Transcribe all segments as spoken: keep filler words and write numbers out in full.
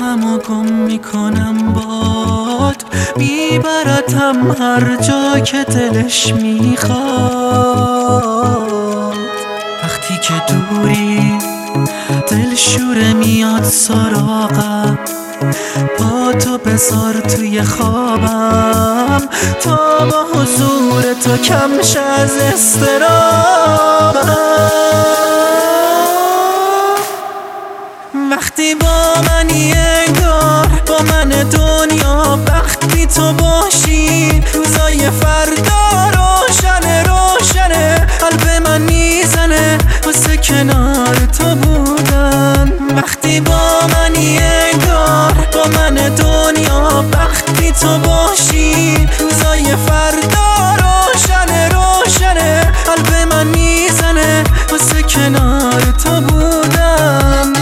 خودم رو گم میکنم باد، میبردم هر جا که دلش میخواد. وقتی که دوری دل شوره میاد سراغم، با تو بذار توی خوابم تا با حضور تو کم شه از اضطرابم. وقتی با منی انگار با من دنیا، وقتی تو باشی روزای فردا روشنه روشنه، قلب من میزنه واسه کنار تو بودن. وقتی با منی انگار با من دنیا، وقتی تو باشی روزای فردا روشنه روشنه، قلب من میزنه واسه کنار تو بودن.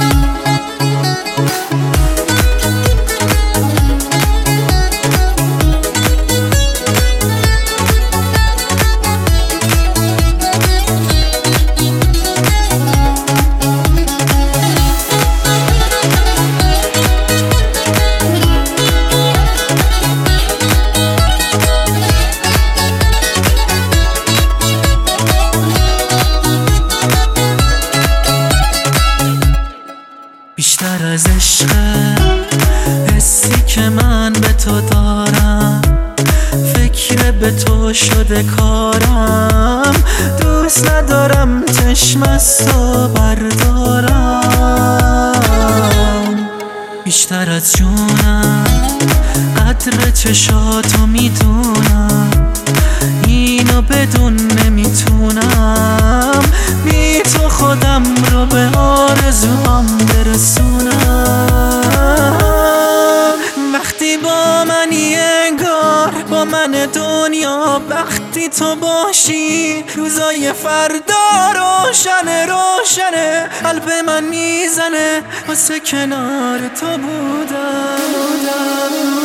بیشتر از عشق حسی که من به تو دارم، فکر به تو شده کارم، دوست ندارم چشم از تو بردارم. بیشتر از جونم قدر چشاتو میدونم، اینو بدون نمیتونم بی تو خودم رو به آرزوام برسونم. وقتی با منی انگار با من دنیا، وقتی تو باشی روزای فردا روشنه روشنه، قلب من میزنه واسه کنار تو بودم.